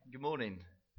Good morning.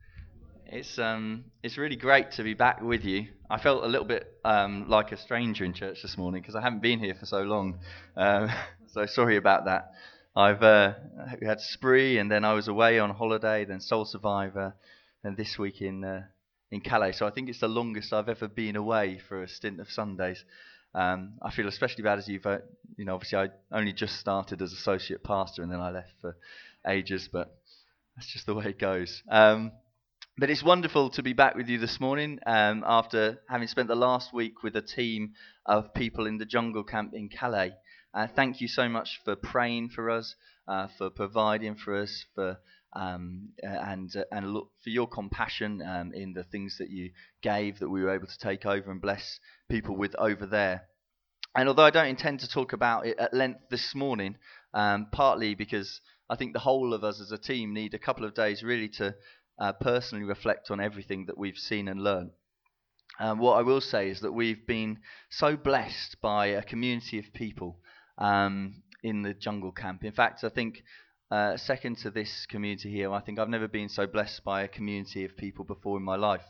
It's really great to be back with you. I felt a little bit like a stranger in church this morning because I haven't been here for so long. Um, so sorry about that. I've we had Spree, and then I was away on holiday, then Soul Survivor, and this week in Calais. So I think it's the longest I've ever been away for a stint of Sundays. I feel especially bad as obviously I only just started as associate pastor, and then I left for ages, but that's just the way it goes. But it's wonderful to be back with you this morning after having spent the last week with a team of people in the jungle camp in Calais. Thank you so much for praying for us, for providing for us, and look, for your compassion in the things that you gave that we were able to take over and bless people with over there. And although I don't intend to talk about it at length this morning, partly because I think the whole of us as a team need a couple of days really to personally reflect on everything that we've seen and learned. What I will say is that we've been so blessed by a community of people in the jungle camp. In fact, I think second to this community here, I think I've never been so blessed by a community of people before in my life.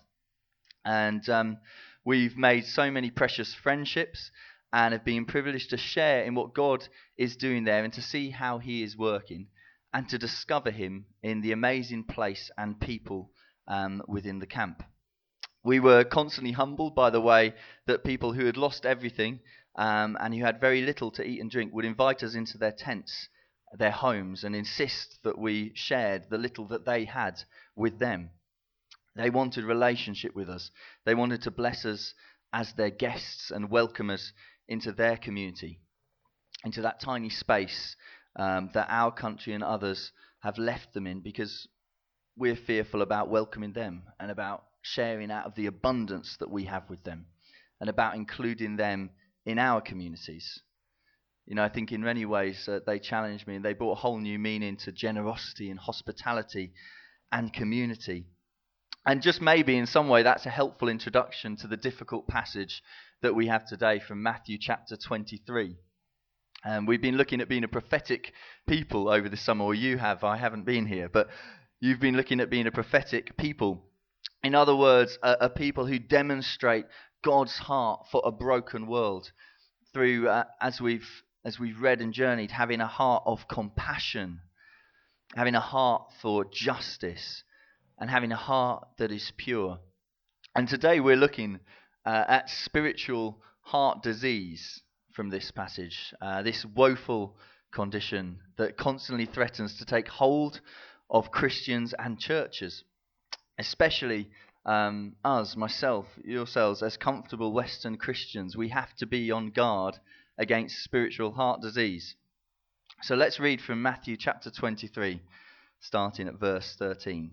And we've made so many precious friendships and have been privileged to share in what God is doing there and to see how He is working and to discover Him in the amazing place and people within the camp. We were constantly humbled by the way that people who had lost everything and who had very little to eat and drink would invite us into their tents, their homes, and insist that we shared the little that they had with them. They wanted relationship with us. They wanted to bless us as their guests and welcome us into their community, into that tiny space that our country and others have left them in because we're fearful about welcoming them and about sharing out of the abundance that we have with them and about including them in our communities. You know, I think in many ways they challenged me and they brought a whole new meaning to generosity and hospitality and community. And just maybe in some way that's a helpful introduction to the difficult passage that we have today from Matthew chapter 23. We've been looking at being a prophetic people over the summer, or you have, I haven't been here, but you've been looking at being a prophetic people. In other words, a people who demonstrate God's heart for a broken world through, as we've read and journeyed, having a heart of compassion, having a heart for justice, and having a heart that is pure. And today we're looking at spiritual heart disease from this passage, this woeful condition that constantly threatens to take hold of Christians and churches, especially us, myself, yourselves, as comfortable Western Christians. We have to be on guard against spiritual heart disease. So let's read from Matthew chapter 23, starting at verse 13.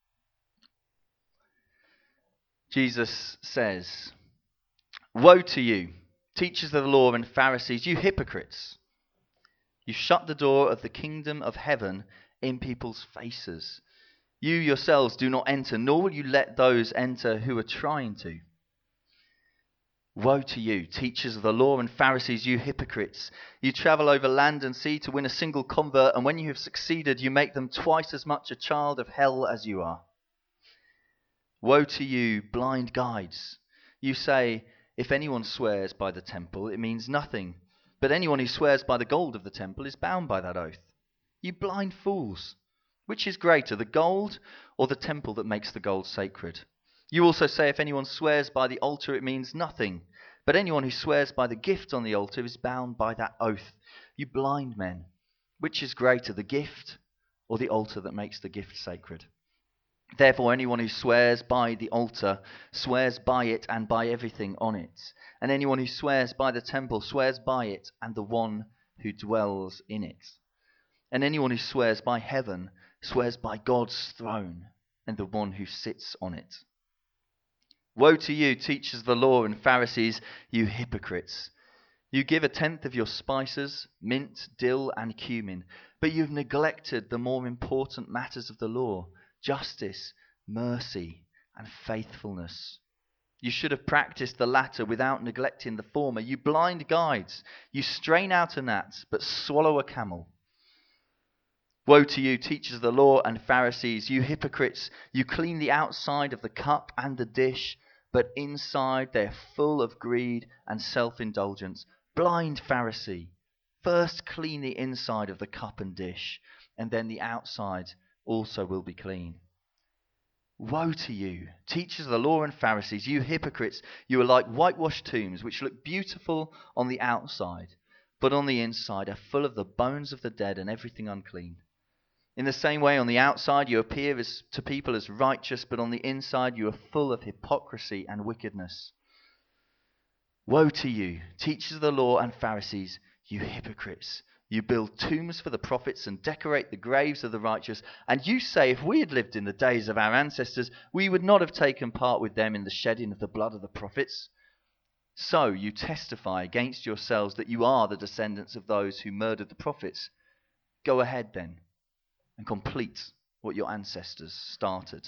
Jesus says, "Woe to you, teachers of the law and Pharisees, you hypocrites! You shut the door of the kingdom of heaven in people's faces. You yourselves do not enter, nor will you let those enter who are trying to. Woe to you, teachers of the law and Pharisees, you hypocrites! You travel over land and sea to win a single convert, and when you have succeeded, you make them twice as much a child of hell as you are. Woe to you, blind guides! You say, if anyone swears by the temple, it means nothing. But anyone who swears by the gold of the temple is bound by that oath. You blind fools! Which is greater, the gold or the temple that makes the gold sacred? You also say, if anyone swears by the altar, it means nothing. But anyone who swears by the gift on the altar is bound by that oath. You blind men! Which is greater, the gift or the altar that makes the gift sacred? Therefore, anyone who swears by the altar swears by it and by everything on it. And anyone who swears by the temple swears by it and the one who dwells in it. And anyone who swears by heaven swears by God's throne and the one who sits on it. Woe to you, teachers of the law and Pharisees, you hypocrites! You give 1/10 of your spices, mint, dill, and cumin, but you've neglected the more important matters of the law: justice, mercy, and faithfulness. You should have practiced the latter without neglecting the former. You blind guides! You strain out a gnat, but swallow a camel. Woe to you, teachers of the law and Pharisees, you hypocrites! You clean the outside of the cup and the dish, but inside they're full of greed and self-indulgence. Blind Pharisee! First clean the inside of the cup and dish, and then the outside also will be clean. Woe to you, teachers of the law and Pharisees, you hypocrites! You are like whitewashed tombs, which look beautiful on the outside, but on the inside are full of the bones of the dead and everything unclean. In the same way, on the outside you appear to people as righteous, but on the inside you are full of hypocrisy and wickedness. Woe to you, teachers of the law and Pharisees, you hypocrites! You build tombs for the prophets and decorate the graves of the righteous, and you say, if we had lived in the days of our ancestors, we would not have taken part with them in the shedding of the blood of the prophets. So you testify against yourselves that you are the descendants of those who murdered the prophets. Go ahead then and complete what your ancestors started.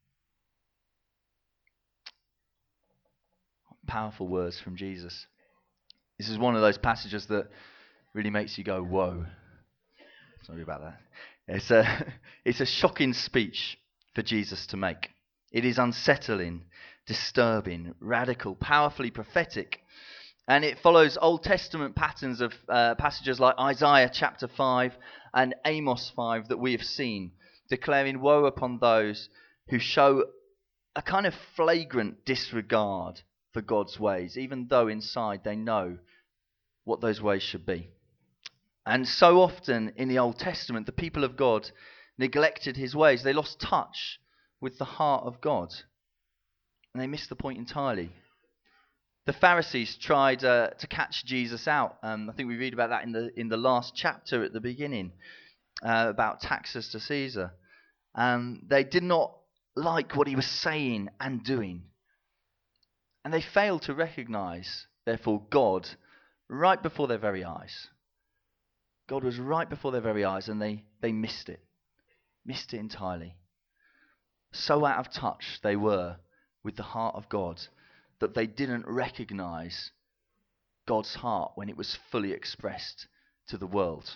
Powerful words from Jesus. This is one of those passages that really makes you go, whoa. Sorry about that. It's a shocking speech for Jesus to make. It is unsettling, disturbing, radical, powerfully prophetic. And it follows Old Testament patterns of passages like Isaiah chapter 5 and Amos 5 that we have seen, declaring woe upon those who show a kind of flagrant disregard for God's ways, even though inside they know what those ways should be. And so often in the Old Testament, the people of God neglected his ways. They lost touch with the heart of God. And they missed the point entirely. The Pharisees tried to catch Jesus out. I think we read about that in the last chapter at the beginning, about taxes to Caesar. They did not like what he was saying and doing. And they failed to recognize, therefore, God right before their very eyes. God was right before their very eyes, and they missed it. Missed it entirely. So out of touch they were with the heart of God that they didn't recognize God's heart when it was fully expressed to the world.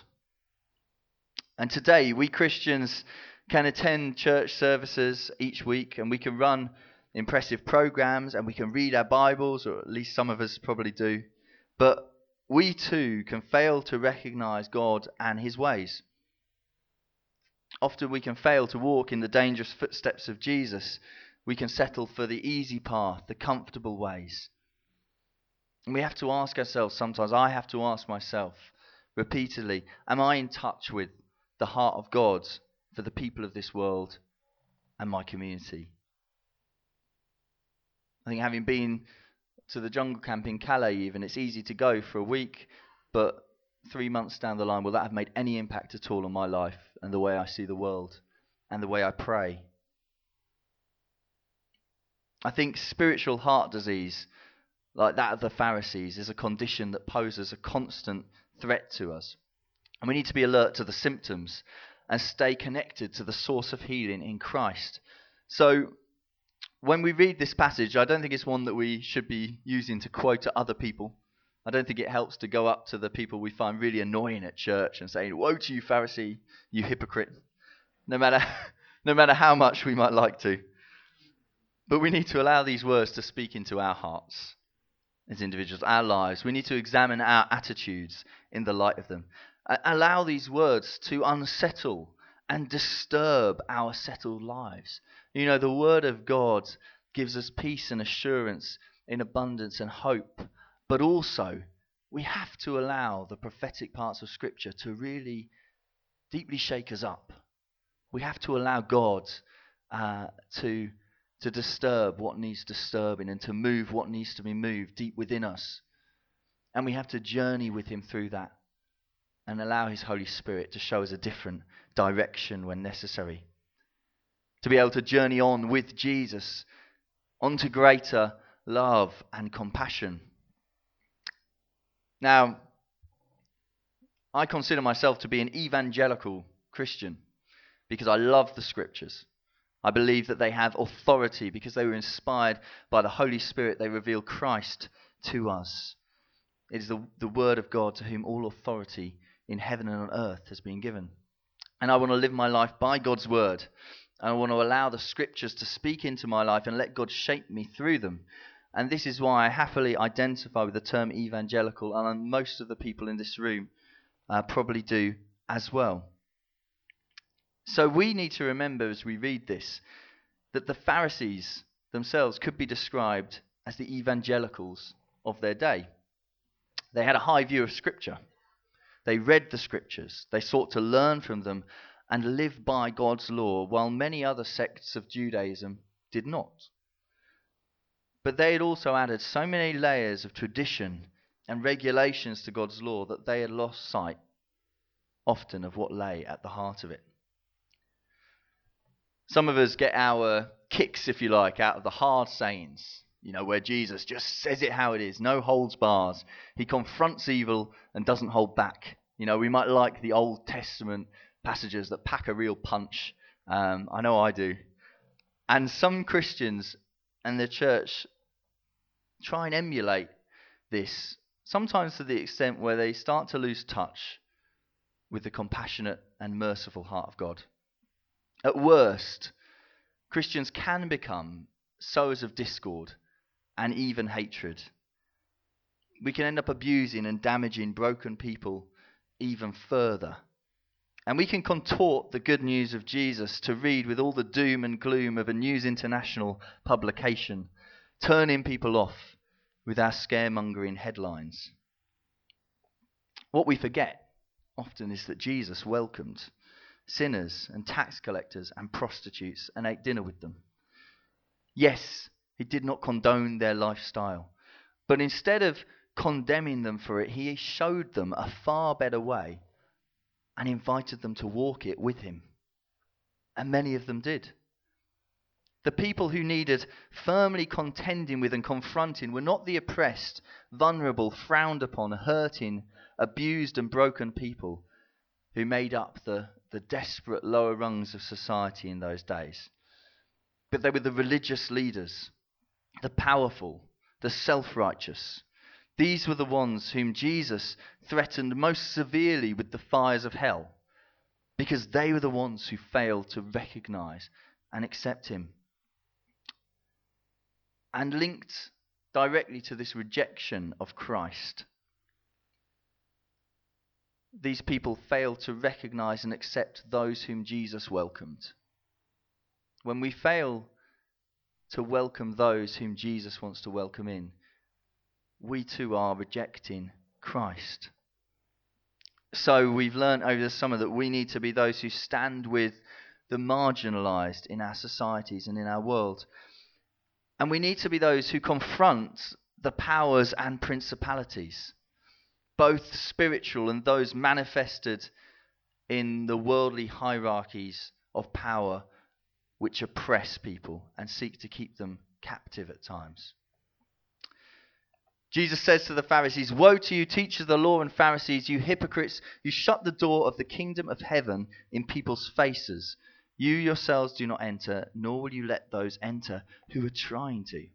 And today, we Christians can attend church services each week, and we can run impressive programs, and we can read our Bibles, or at least some of us probably do. But we too can fail to recognize God and his ways. Often we can fail to walk in the dangerous footsteps of Jesus. We can settle for the easy path, the comfortable ways. And we have to ask ourselves sometimes, I have to ask myself repeatedly, am I in touch with the heart of God for the people of this world and my community? I think having been to the jungle camp in Calais even, it's easy to go for a week, but 3 months down the line, will that have made any impact at all on my life and the way I see the world and the way I pray? I think spiritual heart disease, like that of the Pharisees, is a condition that poses a constant threat to us. And we need to be alert to the symptoms and stay connected to the source of healing in Christ. So when we read this passage, I don't think it's one that we should be using to quote to other people. I don't think it helps to go up to the people we find really annoying at church and saying, woe to you, Pharisee, you hypocrite, no matter how much we might like to. But we need to allow these words to speak into our hearts as individuals, our lives. We need to examine our attitudes in the light of them. Allow these words to unsettle and disturb our settled lives. You know, the Word of God gives us peace and assurance in abundance and hope. But also, we have to allow the prophetic parts of Scripture to really deeply shake us up. We have to allow God to disturb what needs disturbing and to move what needs to be moved deep within us. And we have to journey with him through that and allow his Holy Spirit to show us a different direction when necessary. To be able to journey on with Jesus onto greater love and compassion. Now, I consider myself to be an evangelical Christian because I love the Scriptures. I believe that they have authority because they were inspired by the Holy Spirit. They reveal Christ to us. It is the Word of God to whom all authority in heaven and on earth has been given. And I want to live my life by God's word. And I want to allow the scriptures to speak into my life and let God shape me through them. And this is why I happily identify with the term evangelical, and most of the people in this room probably do as well. So we need to remember as we read this that the Pharisees themselves could be described as the evangelicals of their day. They had a high view of Scripture. They read the Scriptures. They sought to learn from them and live by God's law, while many other sects of Judaism did not. But they had also added so many layers of tradition and regulations to God's law that they had lost sight often of what lay at the heart of it. Some of us get our kicks, if you like, out of the hard sayings, where Jesus just says it how it is, no holds bars. He confronts evil and doesn't hold back. We might like the Old Testament passages that pack a real punch. I know I do. And some Christians and the church try and emulate this, sometimes to the extent where they start to lose touch with the compassionate and merciful heart of God. At worst, Christians can become sowers of discord and even hatred. We can end up abusing and damaging broken people even further. And we can contort the good news of Jesus to read with all the doom and gloom of a News International publication, turning people off with our scaremongering headlines. What we forget often is that Jesus welcomed sinners and tax collectors and prostitutes and ate dinner with them. Yes, he did not condone their lifestyle, but instead of condemning them for it, he showed them a far better way and invited them to walk it with him. And many of them did. The people who needed firmly contending with and confronting were not the oppressed, vulnerable, frowned upon, hurting, abused and broken people who made up the desperate lower rungs of society in those days. But they were the religious leaders, the powerful, the self-righteous. These were the ones whom Jesus threatened most severely with the fires of hell, because they were the ones who failed to recognize and accept him. And linked directly to this rejection of Christ, these people failed to recognize and accept those whom Jesus welcomed. When we fail to welcome those whom Jesus wants to welcome in, we too are rejecting Christ. So we've learned over the summer that we need to be those who stand with the marginalized in our societies and in our world. And we need to be those who confront the powers and principalities, both spiritual and those manifested in the worldly hierarchies of power which oppress people and seek to keep them captive at times. Jesus says to the Pharisees, "Woe to you, teachers of the law and Pharisees, you hypocrites! You shut the door of the kingdom of heaven in people's faces. You yourselves do not enter, nor will you let those enter who are trying to."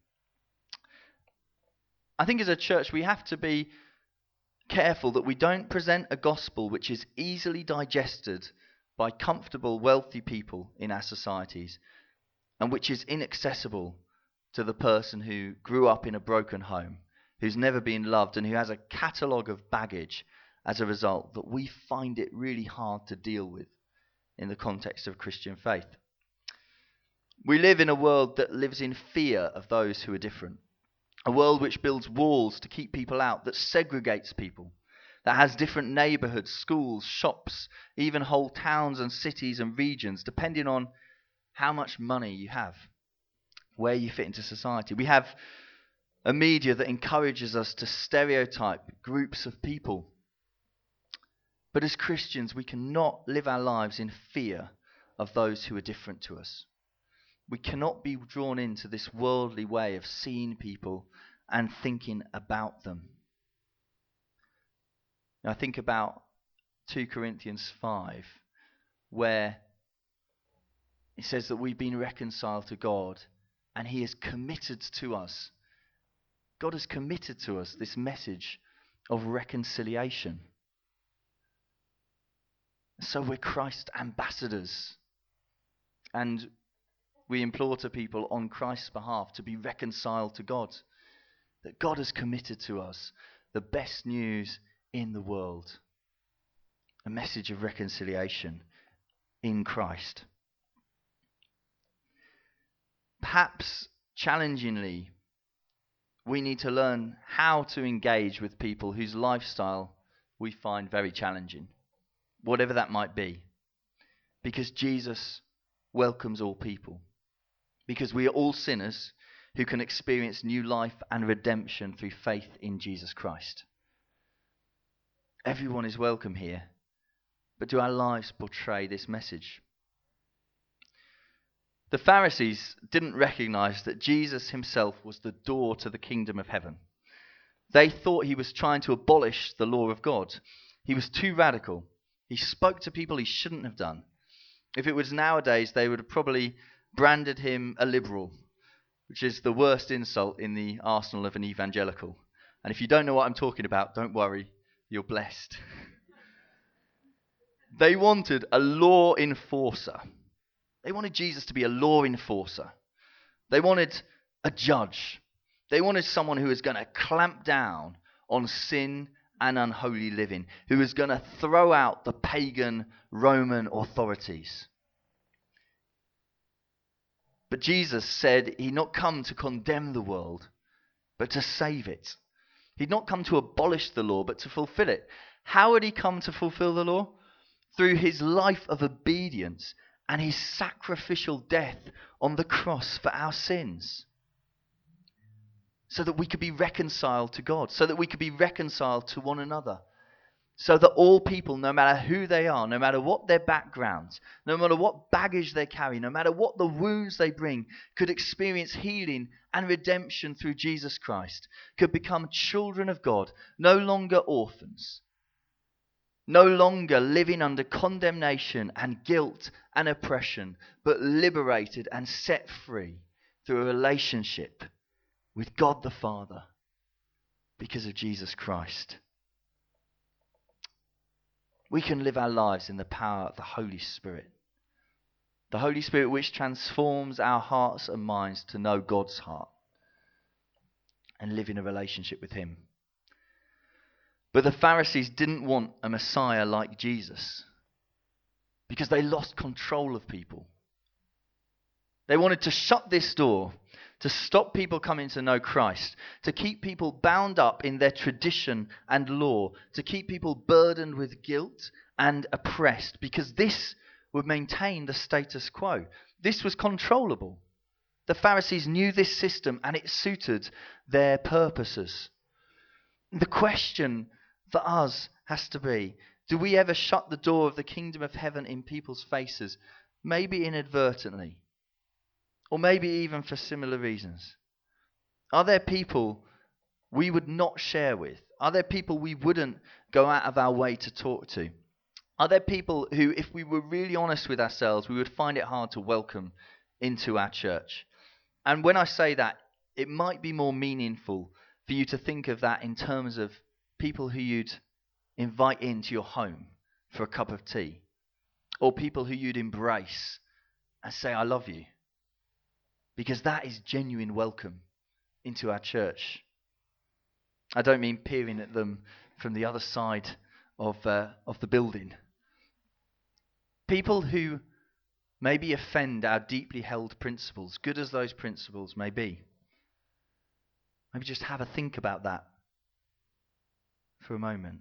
I think as a church we have to be careful that we don't present a gospel which is easily digested by comfortable, wealthy people in our societies, and which is inaccessible to the person who grew up in a broken home, who's never been loved, and who has a catalogue of baggage as a result that we find it really hard to deal with in the context of Christian faith. We live in a world that lives in fear of those who are different. A world which builds walls to keep people out, that segregates people, that has different neighbourhoods, schools, shops, even whole towns and cities and regions, depending on how much money you have, where you fit into society. We have a media that encourages us to stereotype groups of people. But as Christians, we cannot live our lives in fear of those who are different to us. We cannot be drawn into this worldly way of seeing people and thinking about them. Now, I think about 2 Corinthians 5, where it says that we've been reconciled to God and he has committed to us. God has committed to us this message of reconciliation. So we're Christ's ambassadors. And we implore to people on Christ's behalf to be reconciled to God. That God has committed to us the best news in the world. A message of reconciliation in Christ. Perhaps challengingly, we need to learn how to engage with people whose lifestyle we find very challenging, whatever that might be. Because Jesus welcomes all people. Because we are all sinners who can experience new life and redemption through faith in Jesus Christ. Everyone is welcome here, but do our lives portray this message? The Pharisees didn't recognize that Jesus himself was the door to the kingdom of heaven. They thought he was trying to abolish the law of God. He was too radical. He spoke to people he shouldn't have done. If it was nowadays, they would have probably branded him a liberal, which is the worst insult in the arsenal of an evangelical. And if you don't know what I'm talking about, don't worry, you're blessed. They wanted a law enforcer. They wanted Jesus to be a law enforcer. They wanted a judge. They wanted someone who was going to clamp down on sin and unholy living, who was going to throw out the pagan Roman authorities. But Jesus said he'd not come to condemn the world, but to save it. He'd not come to abolish the law, but to fulfill it. How had he come to fulfill the law? Through his life of obedience and his sacrificial death on the cross for our sins. So that we could be reconciled to God, so that we could be reconciled to one another. So that all people, no matter who they are, no matter what their backgrounds, no matter what baggage they carry, no matter what the wounds they bring, could experience healing and redemption through Jesus Christ, could become children of God, no longer orphans, no longer living under condemnation and guilt and oppression, but liberated and set free through a relationship with God the Father because of Jesus Christ. We can live our lives in the power of the Holy Spirit. The Holy Spirit which transforms our hearts and minds to know God's heart and live in a relationship with him. But the Pharisees didn't want a Messiah like Jesus because they lost control of people. They wanted to shut this door, to stop people coming to know Christ, to keep people bound up in their tradition and law, to keep people burdened with guilt and oppressed, because this would maintain the status quo. This was controllable. The Pharisees knew this system and it suited their purposes. The question for us has to be, do we ever shut the door of the kingdom of heaven in people's faces, maybe inadvertently? Or maybe even for similar reasons. Are there people we would not share with? Are there people we wouldn't go out of our way to talk to? Are there people who, if we were really honest with ourselves, we would find it hard to welcome into our church? And when I say that, it might be more meaningful for you to think of that in terms of people who you'd invite into your home for a cup of tea. Or people who you'd embrace and say, I love you. Because that is genuine welcome into our church. I don't mean peering at them from the other side of the building. People who maybe offend our deeply held principles, good as those principles may be. Maybe just have a think about that for a moment.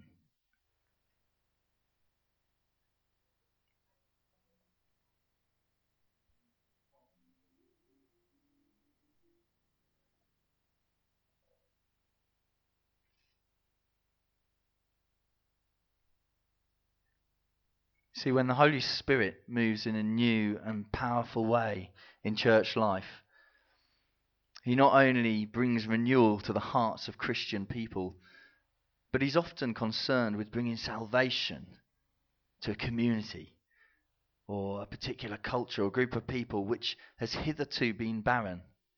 See, when the Holy Spirit moves in a new and powerful way in church life, he not only brings renewal to the hearts of Christian people, but he's often concerned with bringing salvation to a community or a particular culture or group of people which has hitherto been barren.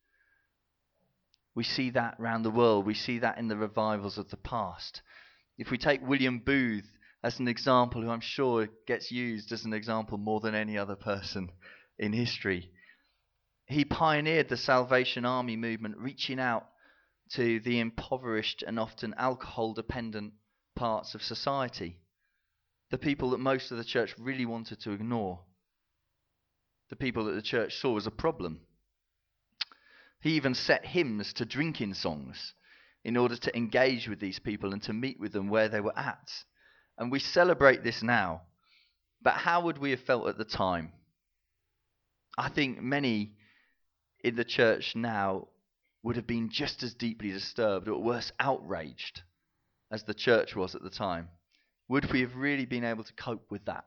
We see that around the world. We see that in the revivals of the past. If we take William Booth as an example, who I'm sure gets used as an example more than any other person in history. He pioneered the Salvation Army movement, reaching out to the impoverished and often alcohol-dependent parts of society, the people that most of the church really wanted to ignore, the people that the church saw as a problem. He even set hymns to drinking songs in order to engage with these people and to meet with them where they were at. And we celebrate this now, but how would we have felt at the time? I think many in the church now would have been just as deeply disturbed, or worse, outraged, as the church was at the time. Would we have really been able to cope with that?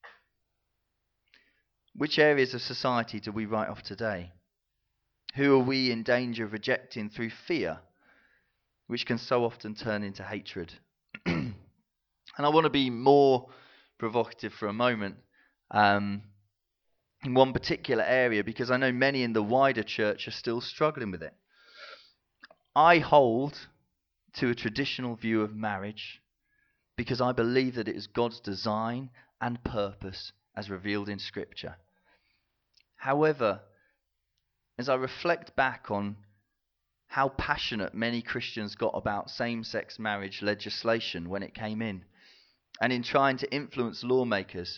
Which areas of society do we write off today? Who are we in danger of rejecting through fear, which can so often turn into hatred? And I want to be more provocative for a moment in one particular area, because I know many in the wider church are still struggling with it. I hold to a traditional view of marriage because I believe that it is God's design and purpose as revealed in Scripture. However, as I reflect back on how passionate many Christians got about same-sex marriage legislation when it came in, and in trying to influence lawmakers,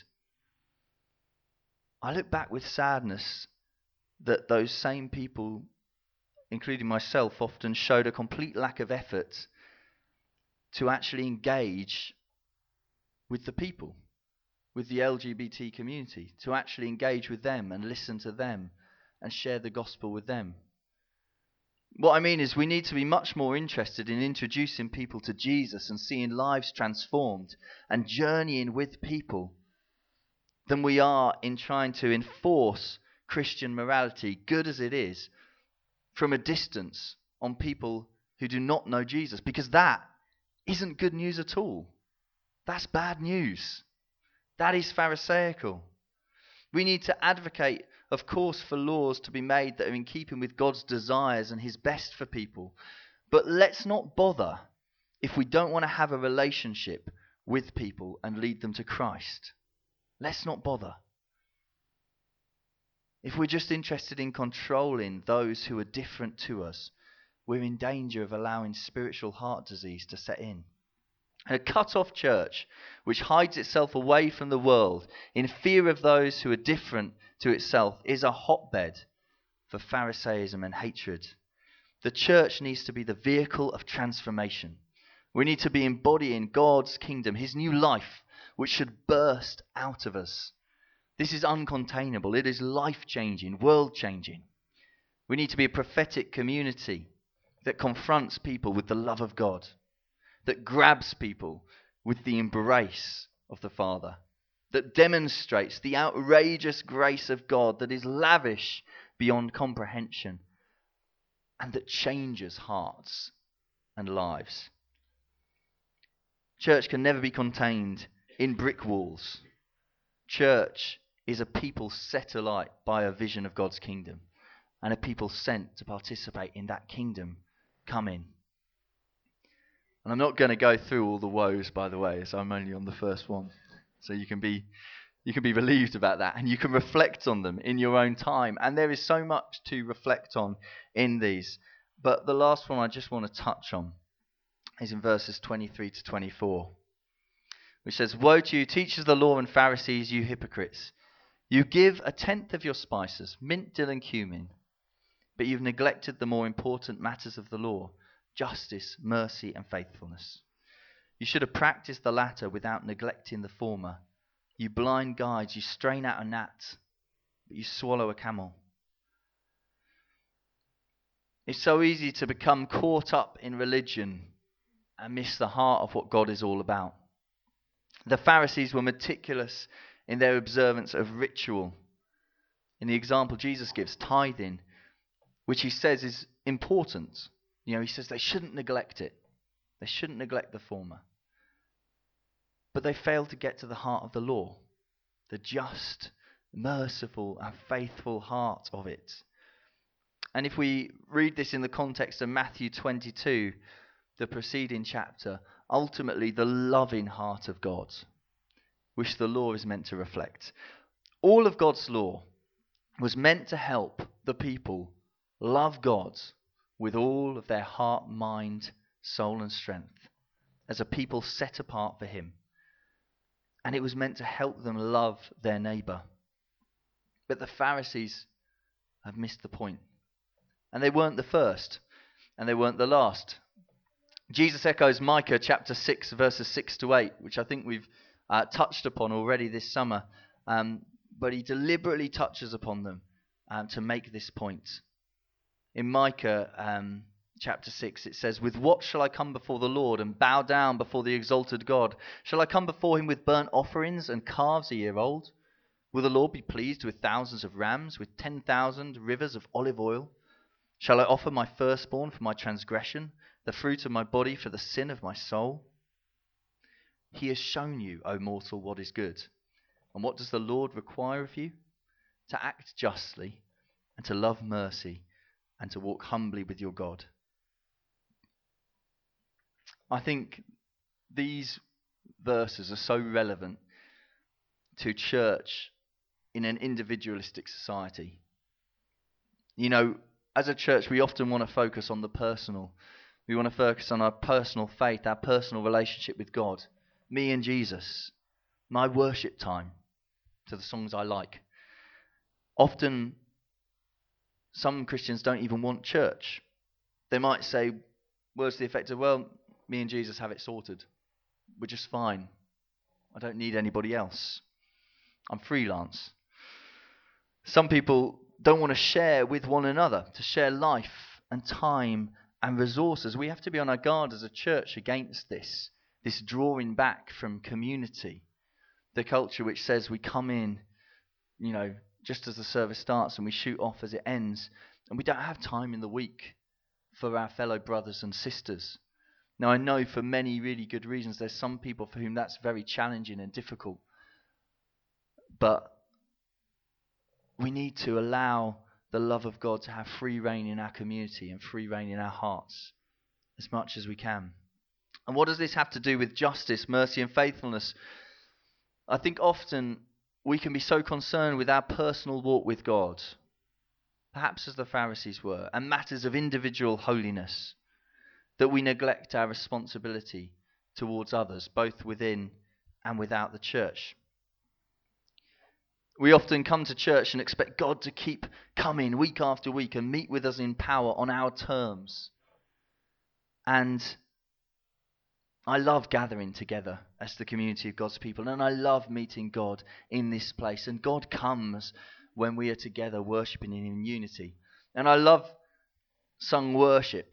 I look back with sadness that those same people, including myself, often showed a complete lack of effort to actually engage with the people, with the LGBT community, to actually engage with them and listen to them and share the gospel with them. What I mean is, we need to be much more interested in introducing people to Jesus and seeing lives transformed and journeying with people than we are in trying to enforce Christian morality, good as it is, from a distance on people who do not know Jesus, because that isn't good news at all. That's bad news. That is Pharisaical. We need to advocate, of course, for laws to be made that are in keeping with God's desires and his best for people. But let's not bother if we don't want to have a relationship with people and lead them to Christ. Let's not bother. If we're just interested in controlling those who are different to us, we're in danger of allowing spiritual heart disease to set in. A cut-off church which hides itself away from the world in fear of those who are different to itself is a hotbed for Pharisaism and hatred. The church needs to be the vehicle of transformation. We need to be embodying God's kingdom, his new life, which should burst out of us. This is uncontainable. It is life-changing, world-changing. We need to be a prophetic community that confronts people with the love of God, that grabs people with the embrace of the Father, that demonstrates the outrageous grace of God that is lavish beyond comprehension, and that changes hearts and lives. Church can never be contained in brick walls. Church is a people set alight by a vision of God's kingdom, and a people sent to participate in that kingdom coming. And I'm not going to go through all the woes, by the way, as I'm only on the first one. So you can be relieved about that, and you can reflect on them in your own time. And there is so much to reflect on in these. But the last one I just want to touch on is in verses 23 to 24, which says, "Woe to you, teachers of the law and Pharisees, you hypocrites! You give a tenth of your spices, mint, dill, and cumin, but you've neglected the more important matters of the law, justice, mercy, and faithfulness. You should have practiced the latter without neglecting the former. You blind guides, you strain out a gnat, but you swallow a camel." It's so easy to become caught up in religion and miss the heart of what God is all about. The Pharisees were meticulous in their observance of ritual. In the example Jesus gives, tithing, which he says is important. He says they shouldn't neglect it. They shouldn't neglect the former. But they failed to get to the heart of the law, the just, merciful, and faithful heart of it. And if we read this in the context of Matthew 22, the preceding chapter, ultimately the loving heart of God, which the law is meant to reflect. All of God's law was meant to help the people love God with all of their heart, mind, soul, and strength, as a people set apart for him. And it was meant to help them love their neighbour. But the Pharisees have missed the point. And they weren't the first, and they weren't the last. Jesus echoes Micah chapter 6, verses 6 to 8, which I think we've touched upon already this summer. But he deliberately touches upon them to make this point. In Micah chapter 6, it says, "With what shall I come before the Lord and bow down before the exalted God? Shall I come before him with burnt offerings and calves a year old? Will the Lord be pleased with thousands of rams, with 10,000 rivers of olive oil? Shall I offer my firstborn for my transgression, the fruit of my body for the sin of my soul? He has shown you, O mortal, what is good. And what does the Lord require of you? To act justly, and to love mercy, and to walk humbly with your God." I think these verses are so relevant to church in an individualistic society. You know, as a church, we often want to focus on the personal. We want to focus on our personal faith, our personal relationship with God. Me and Jesus. My worship time to the songs I like. Often, some Christians don't even want church. They might say words to the effect of, well, me and Jesus have it sorted. We're just fine. I don't need anybody else. I'm freelance. Some people don't want to share with one another, to share life and time and resources. We have to be on our guard as a church against this drawing back from community. The culture which says we come in, just as the service starts and we shoot off as it ends, and we don't have time in the week for our fellow brothers and sisters. Now, I know for many really good reasons, there's some people for whom that's very challenging and difficult. But we need to allow the love of God to have free reign in our community and free reign in our hearts as much as we can. And what does this have to do with justice, mercy, and faithfulness? I think often we can be so concerned with our personal walk with God, perhaps as the Pharisees were, and matters of individual holiness, that we neglect our responsibility towards others, both within and without the church. We often come to church and expect God to keep coming week after week and meet with us in power on our terms. And I love gathering together as the community of God's people, and I love meeting God in this place. And God comes when we are together worshipping in unity. And I love sung worship.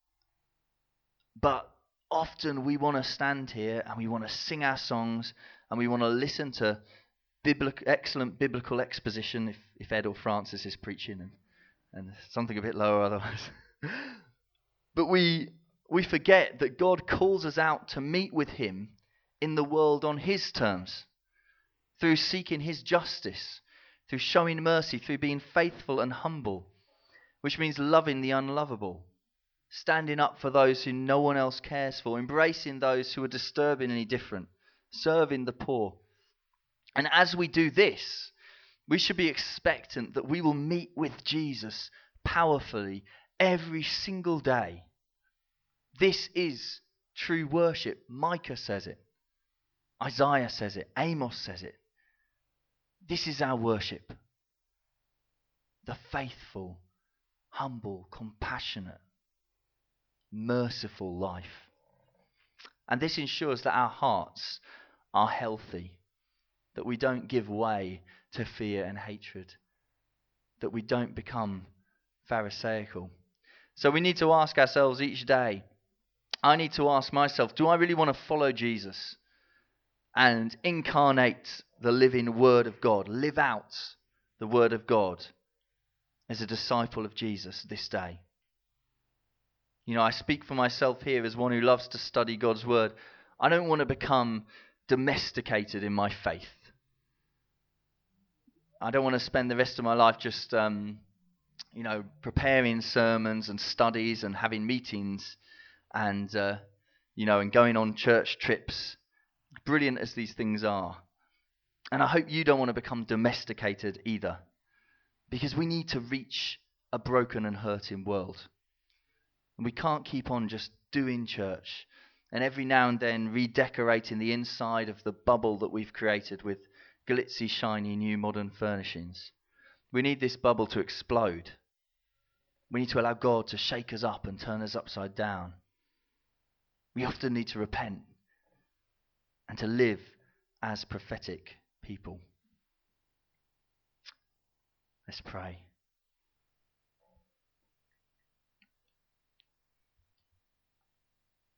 But often we want to stand here and we want to sing our songs and we want to listen to excellent biblical exposition if Ed or Francis is preaching, and something a bit lower otherwise. But we forget that God calls us out to meet with him in the world on his terms, through seeking his justice, through showing mercy, through being faithful and humble, which means loving the unlovable, standing up for those who no one else cares for, embracing those who are disturbingly different, serving the poor. And as we do this, we should be expectant that we will meet with Jesus powerfully every single day. This is true worship. Micah says it. Isaiah says it. Amos says it. This is our worship. The faithful, humble, compassionate, merciful life. And this ensures that our hearts are healthy, that we don't give way to fear and hatred, that we don't become pharisaical. So we need to ask ourselves each day, I need to ask myself, do I really want to follow Jesus and incarnate the living Word of God, live out the Word of God as a disciple of Jesus this day? I speak for myself here as one who loves to study God's Word. I don't want to become domesticated in my faith. I don't want to spend the rest of my life just, preparing sermons and studies and having meetings and, and going on church trips, brilliant as these things are. And I hope you don't want to become domesticated either, because we need to reach a broken and hurting world. And we can't keep on just doing church and every now and then redecorating the inside of the bubble that we've created with glitzy, shiny, new modern furnishings. We need this bubble to explode. We need to allow God to shake us up and turn us upside down. We often need to repent and to live as prophetic people. Let's pray.